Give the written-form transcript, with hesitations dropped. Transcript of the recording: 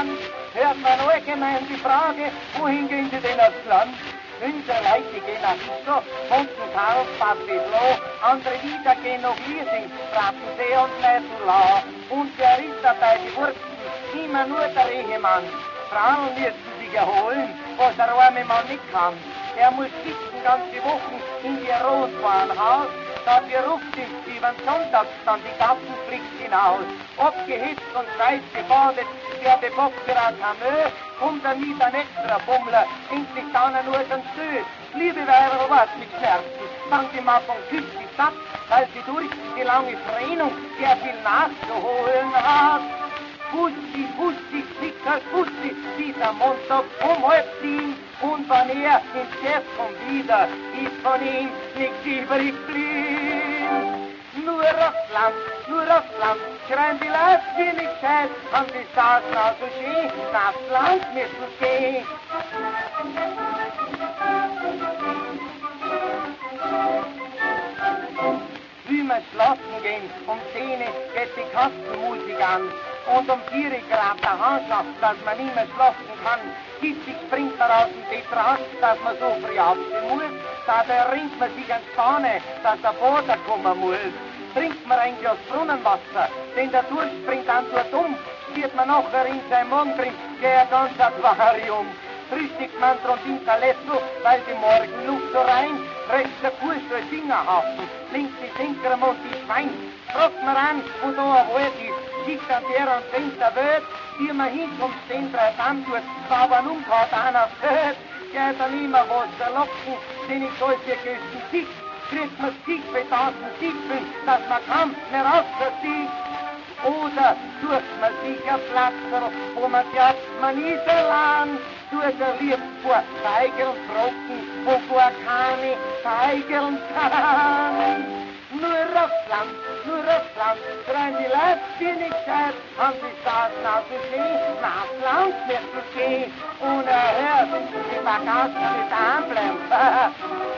Land. Hört man allgemein die Frage, wohin gehen Sie denn aufs Land? Unsere Leute gehen nach Iso, Montenkarl, Bad-Biblo, andere wieder gehen nach Liesing, Straßensee und Meißelau. Und wer ist dabei gewurzen? Immer nur der Ehemann. Frauen müssen sich erholen, was der arme Mann nicht kann. Er muss sitzen ganze Wochen in die Rotwarenhaus, dafür ruft ihm über den Sonntag dann die Gassenpflicht hinaus. Abgehetzt und weiß gebadet, der bebockte Kamö, kommt dann mit ein extra Bummler, endlich dann nur den Stö. Liebe Weiber, was mit Schmerzen, fangt ihm ab und küsst die Stadt, weil sie durch die lange Trennung sehr viel nachzuholen hat. Fussi, Fussi, Zicker, Fussi, dieser Montag 10:30 und wenn er ins Chef kommt wieder, ist von ihm nichts übrig blieben. Nur aufs Land, schreien die Leute wie nicht gescheit, haben die Straßen auch so schön, nachs Land müssen gehen. Wie wir schlafen gehen, um 10 geht die Kastenmusik an. Und um 4 grabt der Hanschaft, dass man nicht mehr schlafen kann. Hissig springt er aus dem Bett raus, dass man so früh aufstehen muss. Da ringt man sich ans Fahne, dass der Boden kommen muss. Trinkt man ein Glas Brunnenwasser, denn der Durst springt an dort um. Wird man nachher in sein Magen drin, der ganz Aquarium. Frühstückt man drum Interletto, weil die Morgenluft so rein. Rechts der Kurs durch Fingerhaufen, links die Senkerem und die Schwein. Fragt man an, wo da ein Wald ist, schickt an der und denkt der Welt, wie man hinkommt, den 3 Damm tut, zaubern umgehaut einer Feld. Geht dann immer was verlocken, denn ich soll für größten Sieg, kriegt man Sieg für 1000 Siegfeln, dass man kann, mehr rausverziehen. Oder sucht man sich ein Platz, wo man glaubt, man ist allein, tut er lieb vor Teigern trocken, wo gar keine Teigern kann. Nur aufs Land, schreien die Leute, die nicht gescheit, haben die Straßen aus dem See, nachs Land wird es gehen. Unerhört, die Bagagen mit anbleiben.